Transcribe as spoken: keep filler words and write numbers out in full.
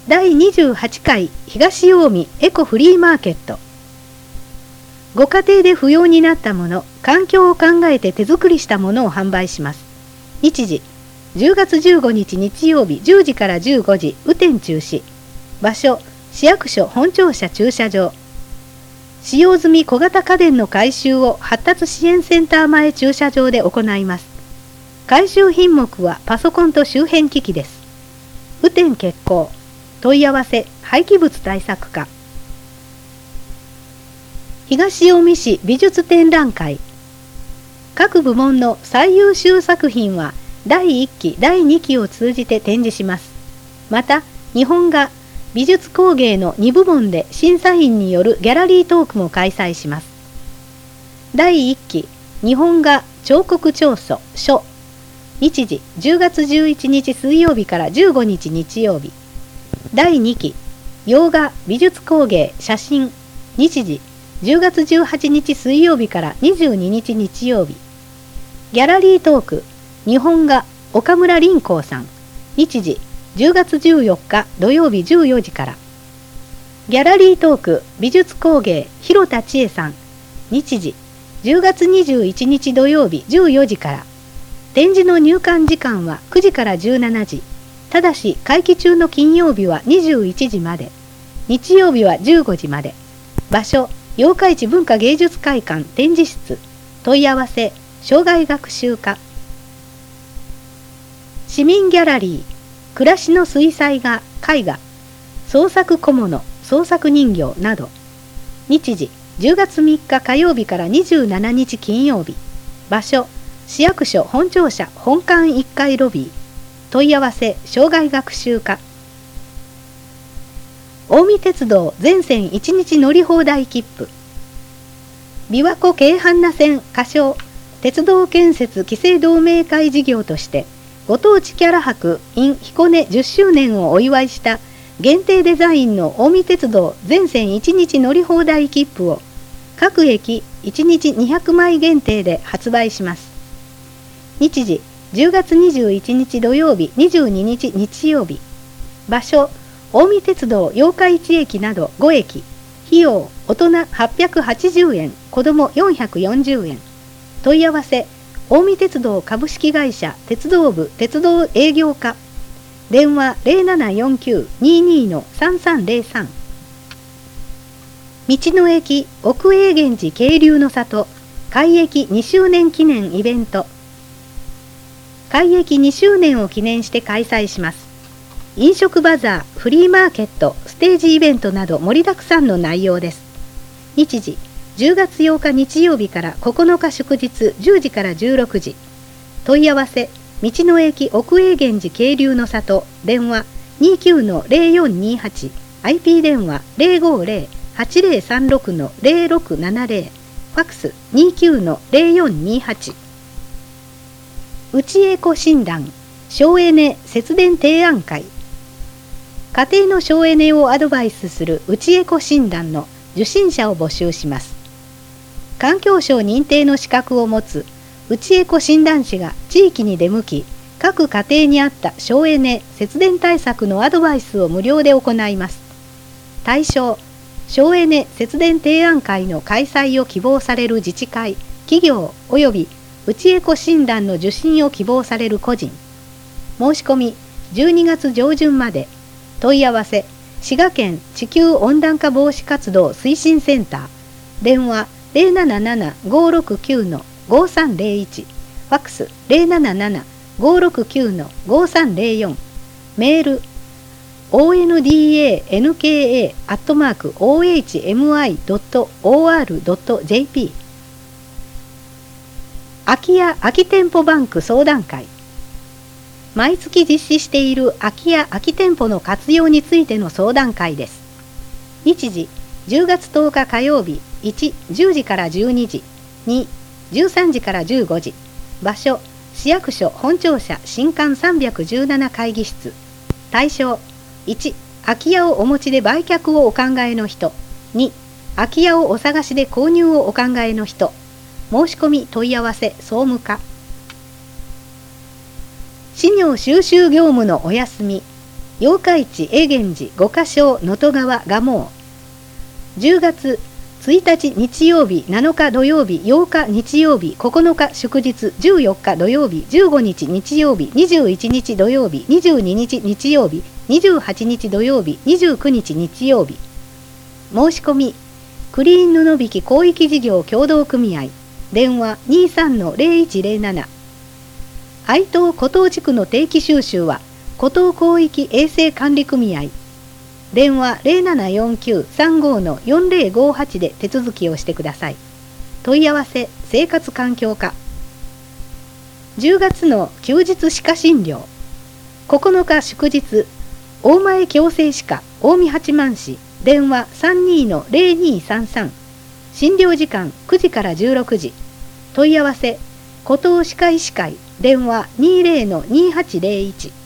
だいにじゅうはちかい東近江エコフリーマーケット。ご家庭で不要になったもの、環境を考えて手作りしたものを販売します。日時じゅうがつじゅうごにち日曜日じゅうじからじゅうごじ、雨天中止。場所市役所本庁舎駐車場。使用済み小型家電の回収を発達支援センター前駐車場で行います。回収品目はパソコンと周辺機器です。雨天決行。問い合わせ廃棄物対策課。東近江市美術展覧会。各部門の最優秀作品はだいいっきだいにきを通じて展示します。また日本画美術工芸のにぶもんで審査員によるギャラリートークも開催します。だいいっき日本画彫刻彫塑書。日時じゅうがつじゅういちにち水曜日からじゅうごにち日曜日。だいにき洋画美術工芸写真。日時じゅうがつじゅうはちにち水曜日からにじゅうににち日曜日。ギャラリートーク日本画岡村凛光さん。日時じゅうがつじゅうよっか土曜日じゅうよじから。ギャラリートーク美術工芸広田千恵さん。日時じゅうがつにじゅういちにち土曜日じゅうよじから。展示の入館時間はくじからじゅうしちじ。ただし会期中の金曜日はにじゅういちじまで、日曜日はじゅうごじまで。場所八日市文化芸術会館展示室。問い合わせ障害学習課。市民ギャラリー暮らしの水彩画絵画創作小物創作人形など。日時じゅうがつみっか火曜日からにじゅうしちにち金曜日。場所市役所本庁舎本館いっかいロビー。問い合わせ障害学習課。近江鉄道全線いちにち乗り放題切符。琵琶湖京阪那線仮称鉄道建設期成同盟会事業としてご当地キャラ博 in 彦根じゅっしゅうねんをお祝いした限定デザインの近江鉄道全線いちにち乗り放題切符を各駅いちにちにひゃくまい限定で発売します。日時じゅうがつにじゅういちにち土曜日にじゅうににち日曜日。場所近江鉄道八日市駅などごえき。費用大人はっぴゃくはちじゅうえん子どもよんひゃくよんじゅうえん。問い合わせ近江鉄道株式会社鉄道部鉄道営業課。電話 ゼロななよんきゅう にーにー さんさんゼロさん。道の駅奥永源寺渓流の里開駅にしゅうねん記念イベント。開駅にしゅうねんを記念して開催します。飲食バザーフリーマーケットステージイベントなど盛りだくさんの内容です。日時じゅうがつようか日曜日からここのか祝日じゅうじからじゅうろくじ。問い合わせ道の駅奥永源寺渓流の里電話 にーきゅうのゼロよんにーはち アイピー 電話 ゼロごゼロ はちゼロさんろくのゼロろくななゼロファックス にーきゅうのゼロよんにーはち。うちエコ診断省エネ節電提案会。家庭の省エネをアドバイスするうちエコ診断の受診者を募集します。環境省認定の資格を持つうちエコ診断士が地域に出向き、各家庭に合った省エネ節電対策のアドバイスを無料で行います。対象省エネ節電提案会の開催を希望される自治会企業およびうちエコ診断の受診を希望される個人。申し込みじゅうにがつじょうじゅんまで。問い合わせ滋賀県地球温暖化防止活動推進センター電話 ゼロなななな ごーろくきゅうのごさんゼロいち ファックス ゼロなななな ごーろくきゅうのごさんゼロよん。メール オーエヌディーエーエヌケーエー アットマーク オーエイチエムアイドットオーアールドットジェーピー。 空き家空き店舗バンク相談会。毎月実施している空き家空き店舗の活用についての相談会です。日時じゅうがつとおか火曜日いち、じゅうじからじゅうにじに、じゅうさんじからじゅうごじ。場所市役所本庁舎新館さんびゃくじゅうなな会議室。対象いち、空き家をお持ちで売却をお考えの人。に、空き家をお探しで購入をお考えの人。申し込み問い合わせ総務課。資料収集業務のお休み。 八日市永源寺五箇所能登川蒲生。じゅうがつついたち日曜日、なのか土曜日、ようか日曜日、ここのか祝日、じゅうよっか土曜日、じゅうごにち日曜日、にじゅういちにち土曜日、にじゅうににち日曜日、にじゅうはちにち土曜日、にじゅうくにち日曜日。申し込み、クリーン布引広域事業協同組合、電話 にじゅうさんのゼロいちゼロなな。愛東湖東地区の定期収集は、湖東広域衛生管理組合、電話 ゼロななよんきゅうさんごのよんゼロごはちで手続きをしてください。問い合わせ生活環境課。じゅうがつの休日歯科診療。ここのか祝日、大前矯正歯科近江八幡市、電話 さんじゅうにのゼロにさんさん。診療時間くじからじゅうろくじ。問い合わせ湖東歯科医師会、電話 にじゅうのにはちゼロいち。